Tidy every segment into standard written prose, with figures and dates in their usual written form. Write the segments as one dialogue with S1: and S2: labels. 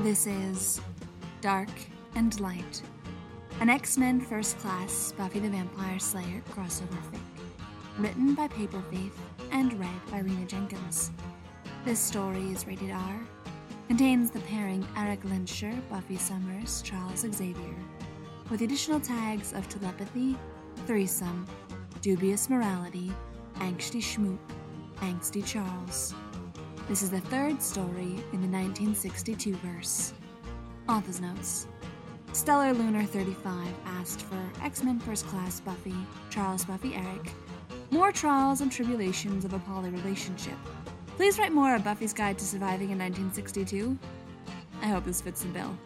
S1: This is Dark and Light, an X-Men First Class Buffy the Vampire Slayer crossover fic, written by Paperfaith and read by Rena Jenkins. This story is rated R, contains the pairing Eric Lyncher, Buffy Summers, Charles Xavier, with additional tags of telepathy, threesome, dubious morality, angsty schmoop, angsty Charles. This is the third story in the 1962 verse. Author's notes. Stellar Lunar 35 asked for X-Men First Class Buffy, Charles Buffy Eric, more trials and tribulations of a poly relationship. Please write more of Buffy's Guide to Surviving in 1962. I hope this fits the bill.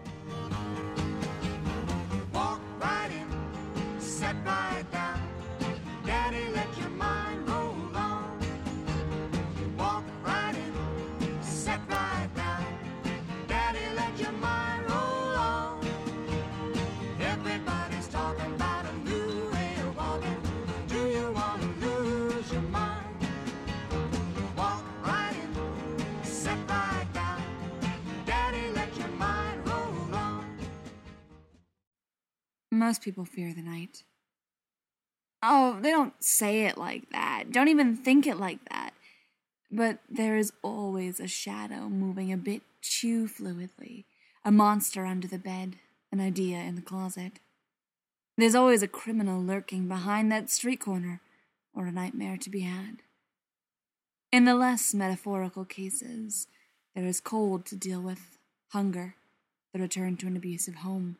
S2: Walk right in, sit right down. Daddy, let your mind roll on. Walk right in, sit right down. Daddy, let your mind roll on. Everybody's talking about a new way of walking. Do you want to lose your mind? Walk right in, sit right down. Daddy, let your mind roll on.
S1: Most people fear the night. Oh, they don't say it like that. Don't even think it like that. But there is always a shadow moving a bit too fluidly, a monster under the bed, an idea in the closet. There's always a criminal lurking behind that street corner, or a nightmare to be had. In the less metaphorical cases, there is cold to deal with, hunger, the return to an abusive home.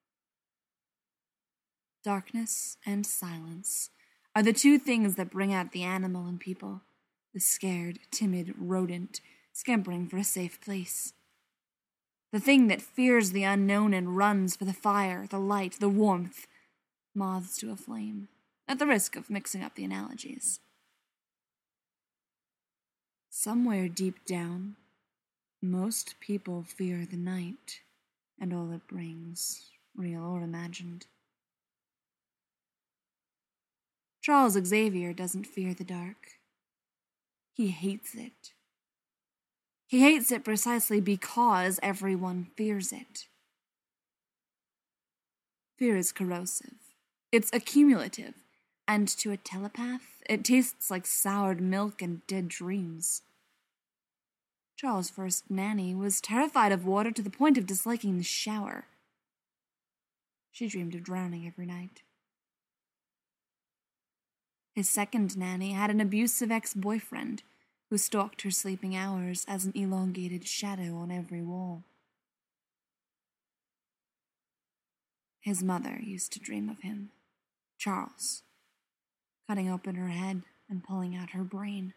S1: Darkness and silence are the two things that bring out the animal in people, the scared, timid rodent scampering for a safe place. The thing that fears the unknown and runs for the fire, the light, the warmth, moths to a flame, at the risk of mixing up the analogies. Somewhere deep down, most people fear the night and all it brings, real or imagined. Charles Xavier doesn't fear the dark. He hates it. He hates it precisely because everyone fears it. Fear is corrosive. It's accumulative, and to a telepath, it tastes like soured milk and dead dreams. Charles' first nanny was terrified of water to the point of disliking the shower. She dreamed of drowning every night. His second nanny had an abusive ex-boyfriend who stalked her sleeping hours as an elongated shadow on every wall. His mother used to dream of him, Charles, cutting open her head and pulling out her brain.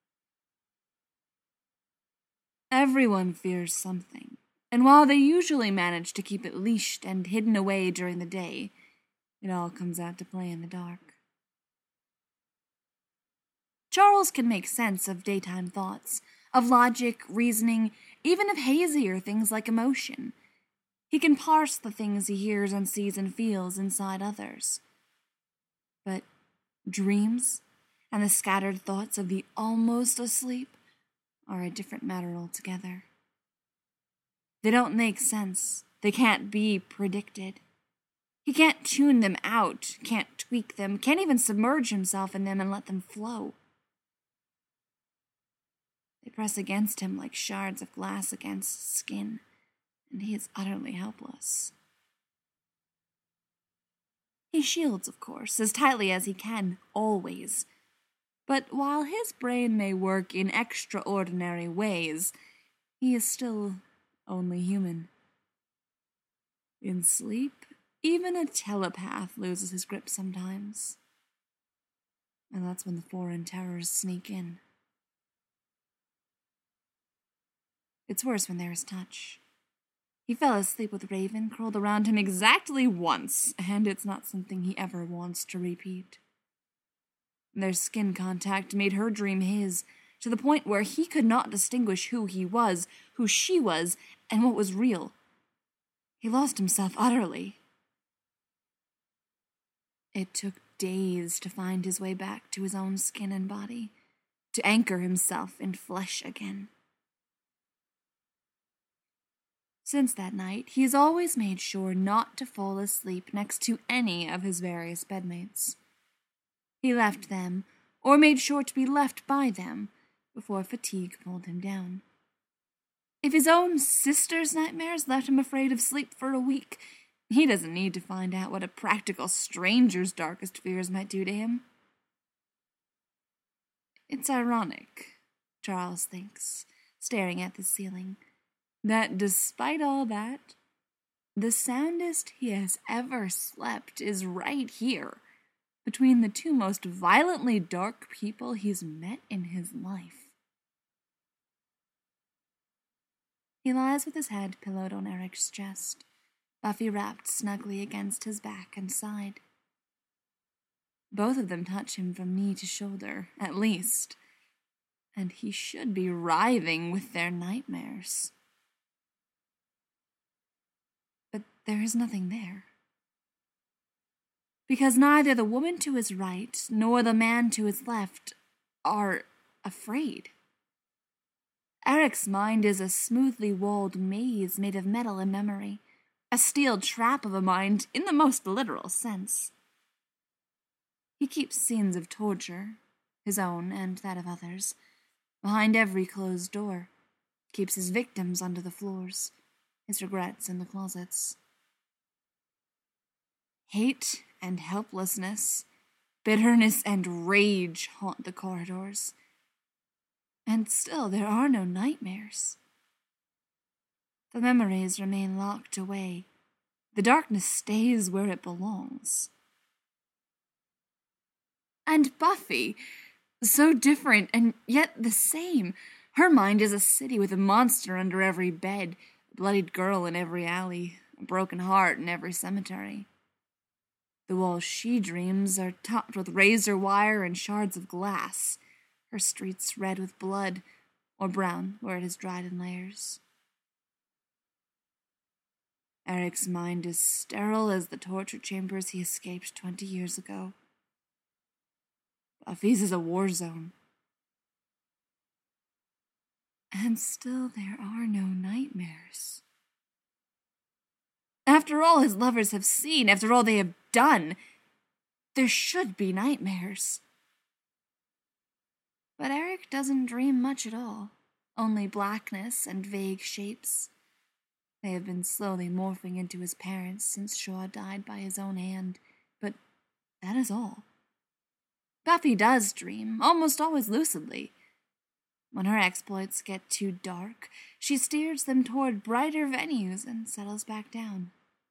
S1: Everyone fears something, and while they usually manage to keep it leashed and hidden away during the day, it all comes out to play in the dark. Charles can make sense of daytime thoughts, of logic, reasoning, even of hazier things like emotion. He can parse the things he hears and sees and feels inside others. But dreams and the scattered thoughts of the almost asleep are a different matter altogether. They don't make sense. They can't be predicted. He can't tune them out, can't tweak them, can't even submerge himself in them and let them flow. They press against him like shards of glass against skin, and he is utterly helpless. He shields, of course, as tightly as he can, always. But while his brain may work in extraordinary ways, he is still only human. In sleep, even a telepath loses his grip sometimes. And that's when the foreign terrors sneak in. It's worse when there is touch. He fell asleep with Raven curled around him exactly once, and it's not something he ever wants to repeat. Their skin contact made her dream his, to the point where he could not distinguish who he was, who she was, and what was real. He lost himself utterly. It took days to find his way back to his own skin and body, to anchor himself in flesh again. Since that night, he has always made sure not to fall asleep next to any of his various bedmates. He left them, or made sure to be left by them, before fatigue pulled him down. If his own sister's nightmares left him afraid of sleep for a week, he doesn't need to find out what a practical stranger's darkest fears might do to him. It's ironic, Charles thinks, staring at the ceiling, that despite all that, the soundest he has ever slept is right here, between the two most violently dark people he's met in his life. He lies with his head pillowed on Eric's chest, Buffy wrapped snugly against his back and side. Both of them touch him from knee to shoulder, at least, and he should be writhing with their nightmares. But there is nothing there. Because neither the woman to his right nor the man to his left are afraid. Eric's mind is a smoothly walled maze made of metal and memory, a steel trap of a mind in the most literal sense. He keeps scenes of torture, his own and that of others, behind every closed door, keeps his victims under the floors, his regrets in the closets. Hate and helplessness, bitterness and rage haunt the corridors. And still there are no nightmares. The memories remain locked away. The darkness stays where it belongs. And Buffy, so different and yet the same. Her mind is a city with a monster under every bed, a bloodied girl in every alley, a broken heart in every cemetery. The walls she dreams are topped with razor wire and shards of glass, her streets red with blood, or brown where it has dried in layers. Eric's mind is sterile as the torture chambers he escaped 20 years ago. Buffy's is a war zone. And still there are no nightmares. After all his lovers have seen, after all they have done, there should be nightmares. But Eric doesn't dream much at all, only blackness and vague shapes. They have been slowly morphing into his parents since Shaw died by his own hand, but that is all. Buffy does dream, almost always lucidly. When her exploits get too dark, she steers them toward brighter venues and settles back down.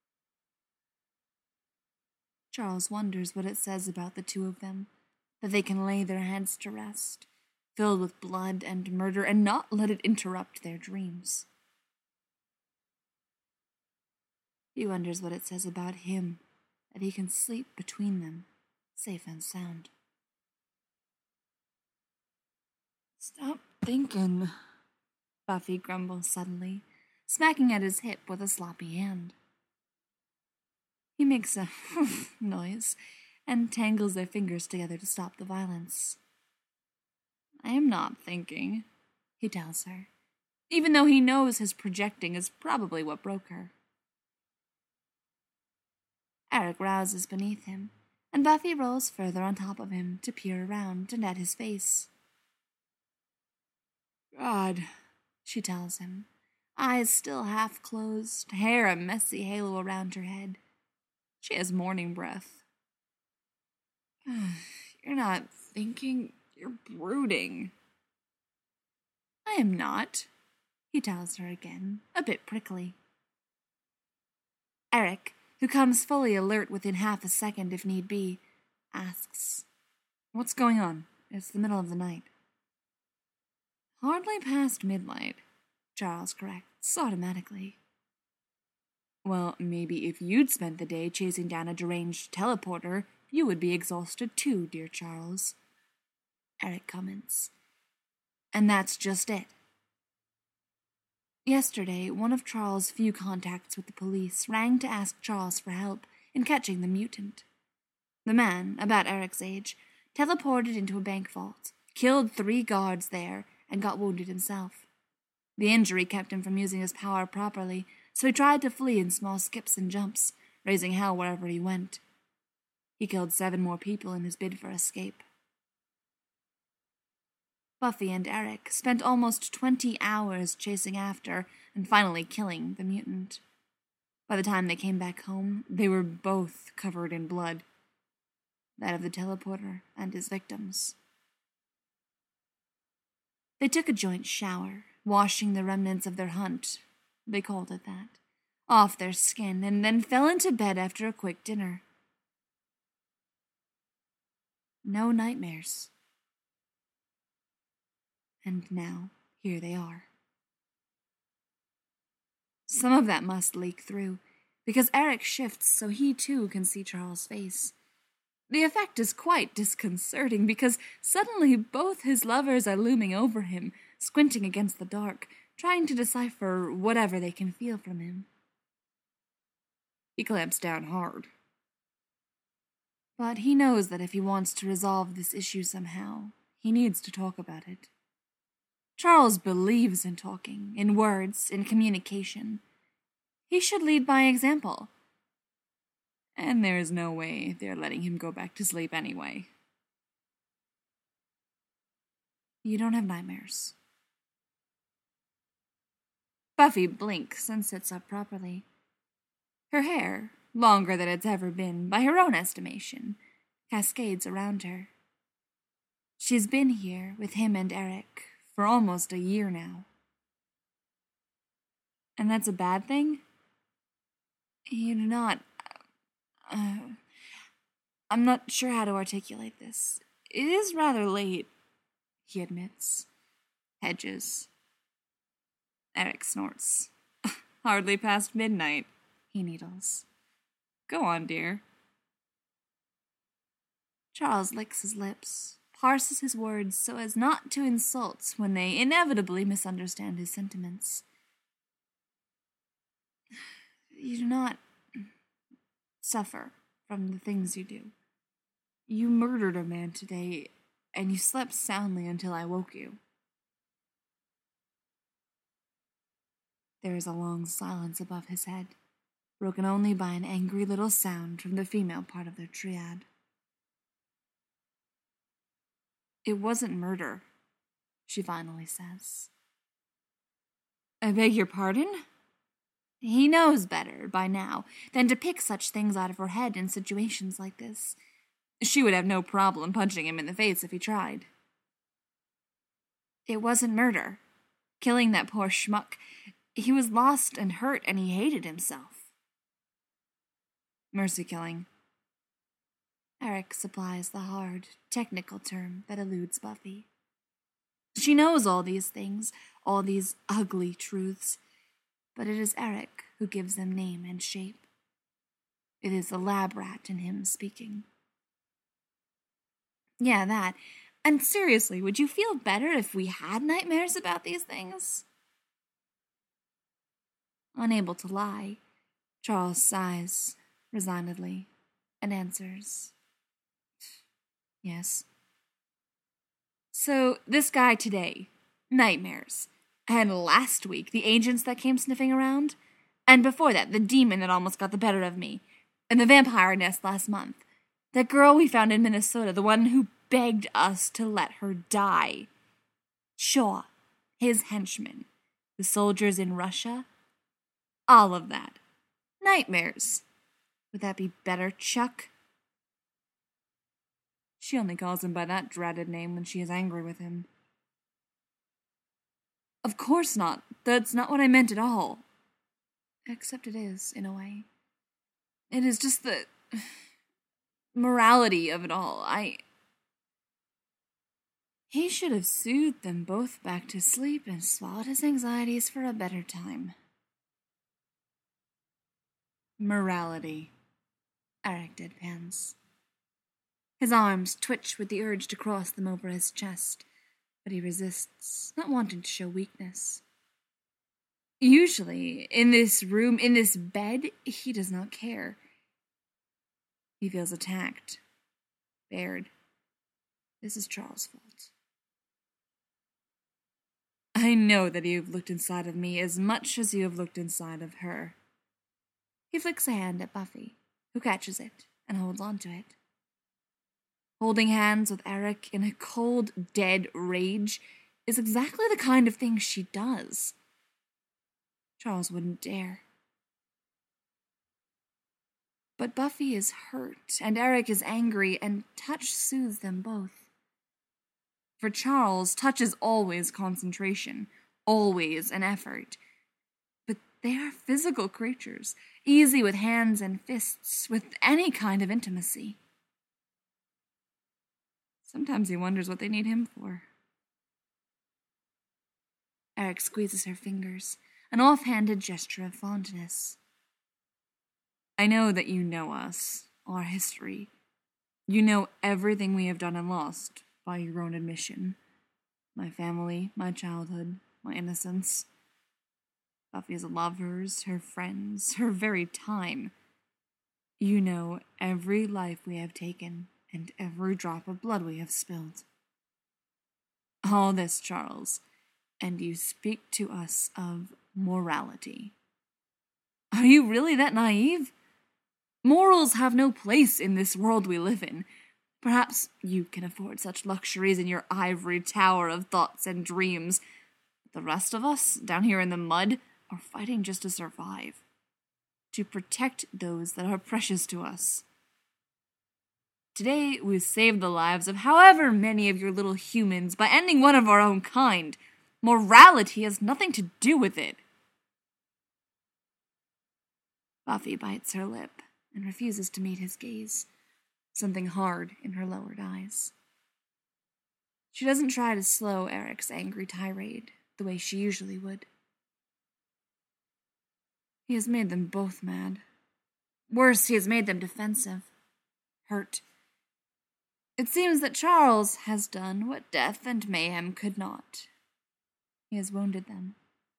S1: Charles wonders what it says about the two of them, that they can lay their heads to rest, filled with blood and murder, and not let it interrupt their dreams. He wonders what it says about him, that he can sleep between them, safe and sound. Stop thinking, Buffy grumbles suddenly, smacking at his hip with a sloppy hand. He makes a noise and tangles their fingers together to stop the violence. I am not thinking, he tells her, even though he knows his projecting is probably what broke her. Eric rouses beneath him, and Buffy rolls further on top of him to peer around and at his face. God, she tells him, eyes still half closed, hair a messy halo around her head. She has morning breath. You're not thinking, you're brooding. I am not, he tells her again, a bit prickly. Eric, who comes fully alert within half a second if need be, asks, What's going on? It's the middle of the night. Hardly past midnight, Charles corrects automatically. Well, maybe if you'd spent the day chasing down a deranged teleporter, you would be exhausted too, dear Charles, Eric comments. And that's just it. Yesterday, one of Charles' few contacts with the police rang to ask Charles for help in catching the mutant. The man, about Eric's age, teleported into a bank vault, killed 3 guards there, and got wounded himself. The injury kept him from using his power properly, so he tried to flee in small skips and jumps, raising hell wherever he went. He killed 7 more people in his bid for escape. Buffy and Eric spent almost 20 hours chasing after and finally killing the mutant. By the time they came back home, they were both covered in blood, that of the teleporter and his victims. They took a joint shower, washing the remnants of their hunt, they called it that, off their skin, and then fell into bed after a quick dinner. No nightmares. And now, here they are. Some of that must leak through, because Eric shifts so he too can see Charles' face. The effect is quite disconcerting, because suddenly both his lovers are looming over him, squinting against the dark, trying to decipher whatever they can feel from him. He clamps down hard. But he knows that if he wants to resolve this issue somehow, he needs to talk about it. Charles believes in talking, in words, in communication. He should lead by example. And there is no way they're letting him go back to sleep anyway. You don't have nightmares. Buffy blinks and sits up properly. Her hair, longer than it's ever been, by her own estimation, cascades around her. She's been here with him and Eric for almost a year now. And that's a bad thing? You do not... I'm not sure how to articulate this. It is rather late, he admits. Hedges. Eric snorts. Hardly past midnight, he needles. Go on, dear. Charles licks his lips, parses his words so as not to insult when they inevitably misunderstand his sentiments. You do not suffer from the things you do. You murdered a man today, and you slept soundly until I woke you. There is a long silence above his head, broken only by an angry little sound from the female part of their triad. It wasn't murder, she finally says. I beg your pardon? He knows better, by now, than to pick such things out of her head in situations like this. She would have no problem punching him in the face if he tried. It wasn't murder. Killing that poor schmuck. He was lost and hurt, and he hated himself. Mercy killing. Eric supplies the hard, technical term that eludes Buffy. She knows all these things, all these ugly truths, but it is Eric who gives them name and shape. It is the lab rat in him speaking. Yeah, that. And seriously, would you feel better if we had nightmares about these things? Unable to lie, Charles sighs resignedly and answers, yes. So, this guy today, nightmares. And last week, the agents that came sniffing around. And before that, the demon that almost got the better of me. And the vampire nest last month. That girl we found in Minnesota, the one who begged us to let her die. Shaw, his henchmen, the soldiers in Russia. All of that. Nightmares. Would that be better, Chuck? She only calls him by that dreaded name when she is angry with him. Of course not. That's not what I meant at all. Except it is, in a way. It is just the morality of it all. He should have soothed them both back to sleep and swallowed his anxieties for a better time. Morality. Eric deadpans. His arms twitch with the urge to cross them over his chest, but he resists, not wanting to show weakness. Usually, in this room, in this bed, he does not care. He feels attacked, bared. This is Charles' fault. I know that you have looked inside of me as much as you have looked inside of her. He flicks a hand at Buffy, who catches it and holds on to it. Holding hands with Eric in a cold, dead rage is exactly the kind of thing she does. Charles wouldn't dare. But Buffy is hurt, and Eric is angry, and touch soothes them both. For Charles, touch is always concentration, always an effort. But they are physical creatures, easy with hands and fists, with any kind of intimacy. Sometimes he wonders what they need him for. Eric squeezes her fingers, an offhanded gesture of fondness. I know that you know us, our history. You know everything we have done and lost, by your own admission. My family, my childhood, my innocence. Buffy's lovers, her friends, her very time. You know every life we have taken, and every drop of blood we have spilled. All this, Charles, and you speak to us of morality. Are you really that naive? Morals have no place in this world we live in. Perhaps you can afford such luxuries in your ivory tower of thoughts and dreams. The rest of us, down here in the mud, are fighting just to survive. To protect those that are precious to us. Today, we saved the lives of however many of your little humans by ending one of our own kind. Morality has nothing to do with it. Buffy bites her lip and refuses to meet his gaze, something hard in her lowered eyes. She doesn't try to slow Eric's angry tirade the way she usually would. He has made them both mad. Worse, he has made them defensive, hurt. It seems that Charles has done what death and mayhem could not. He has wounded them.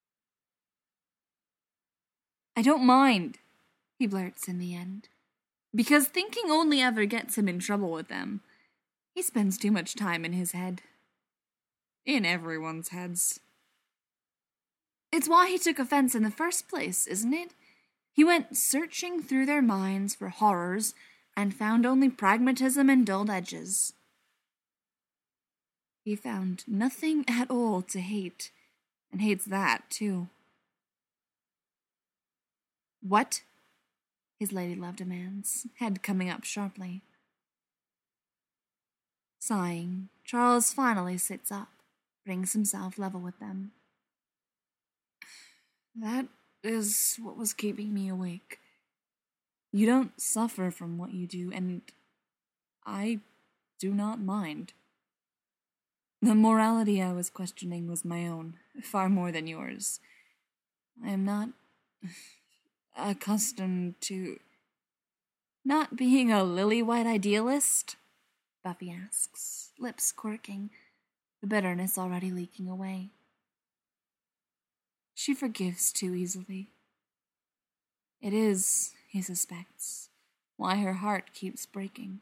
S1: I don't mind, he blurts in the end, because thinking only ever gets him in trouble with them. He spends too much time in his head. In everyone's heads. It's why he took offense in the first place, isn't it? He went searching through their minds for horrors and found only pragmatism and dulled edges. He found nothing at all to hate, and hates that, too. What? His ladylove demands, head coming up sharply. Sighing, Charles finally sits up, brings himself level with them. That is what was keeping me awake. You don't suffer from what you do, and I do not mind. The morality I was questioning was my own, far more than yours. I am not accustomed to not being a lily-white idealist, Buffy asks, lips quirking, the bitterness already leaking away. She forgives too easily. It is, he suspects, why her heart keeps breaking.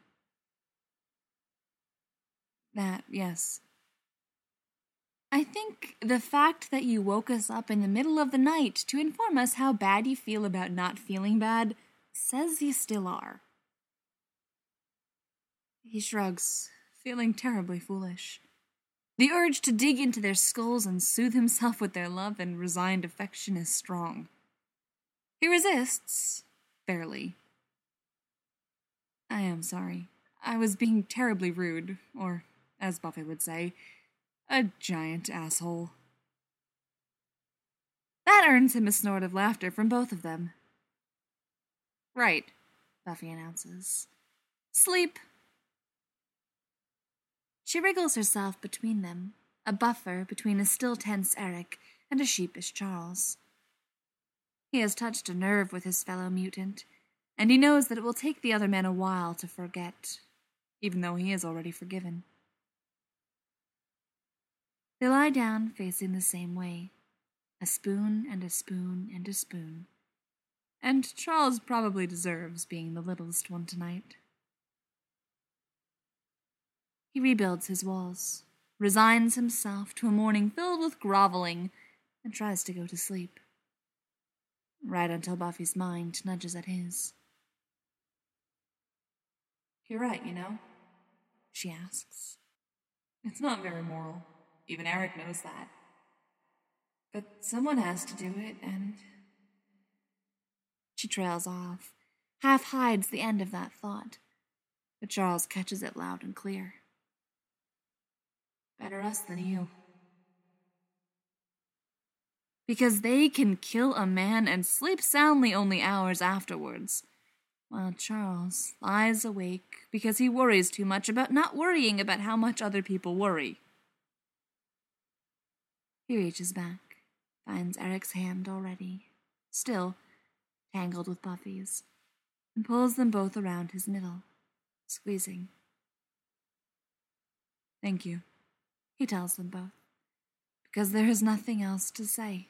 S1: That, yes. I think the fact that you woke us up in the middle of the night to inform us how bad you feel about not feeling bad says you still are. He shrugs, feeling terribly foolish. The urge to dig into their skulls and soothe himself with their love and resigned affection is strong. He resists, barely. I am sorry. I was being terribly rude, or, as Buffy would say, a giant asshole. That earns him a snort of laughter from both of them. Right, Buffy announces. Sleep. She wriggles herself between them, a buffer between a still tense Eric and a sheepish Charles. He has touched a nerve with his fellow mutant, and he knows that it will take the other men a while to forget, even though he is already forgiven. They lie down facing the same way, a spoon and a spoon and a spoon, and Charles probably deserves being the littlest one tonight. He rebuilds his walls, resigns himself to a morning filled with groveling, and tries to go to sleep. Right until Buffy's mind nudges at his. "You're right, you know," she asks. "It's not very moral. Even Eric knows that. But someone has to do it, and..." She trails off, half hides the end of that thought, but Charles catches it loud and clear. "Better us than you." Because they can kill a man and sleep soundly only hours afterwards, while Charles lies awake because he worries too much about not worrying about how much other people worry. He reaches back, finds Eric's hand already, still tangled with Buffy's, and pulls them both around his middle, squeezing. "Thank you," he tells them both, because there is nothing else to say.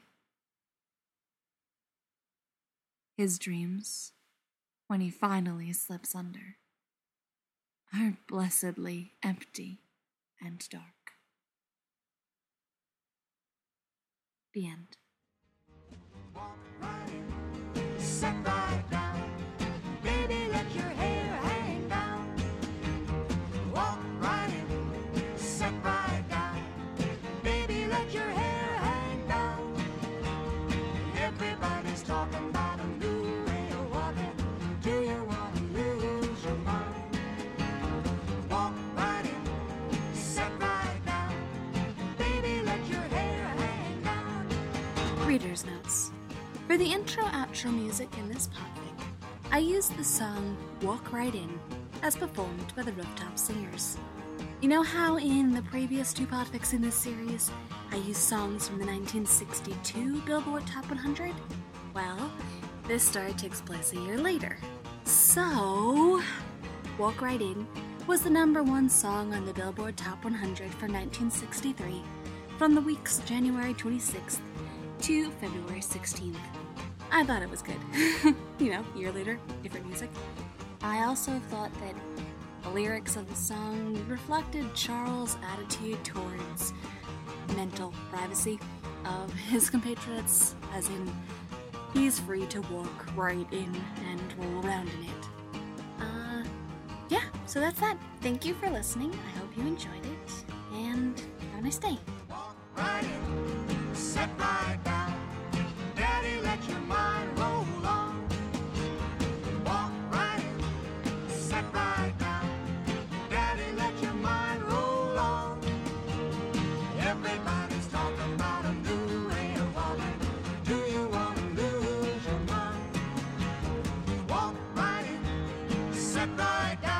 S1: His dreams, when he finally slips under, are blessedly empty and dark. The end.
S2: Walk right in, sit right down. Baby, let your hair hang down. Walk right in, sit right down. Baby, let your hair hang down. Everybody's talking about a new way of walking. Do you want to lose your mind? Walk right in, sit right down. Baby, let your hair hang down.
S3: Reader's Notes. For the intro-outro music in this podfic, I used the song Walk Right In as performed by the Rooftop Singers. You know how in the previous two podfics in this series, I used songs from the 1962 Billboard Top 100? Well, this story takes place a year later. So, Walk Right In was the #1 song on the Billboard Top 100 for 1963 from the weeks January 26th to February 16th. I thought it was good. You know, year later, different music. I also thought that the lyrics of the song reflected Charles' attitude towards mental privacy of his compatriots, as in, he's free to walk right in and roll around in it. Yeah, so that's that. Thank you for listening. I hope you enjoyed it, and have a nice day.
S2: Walk right in, sit right down. Daddy, let your mind roll on. Walk right in, sit right down. Daddy, let your mind roll on. Everybody's talking about a new way of walking. Do you want to lose your mind? Walk right in, sit right down.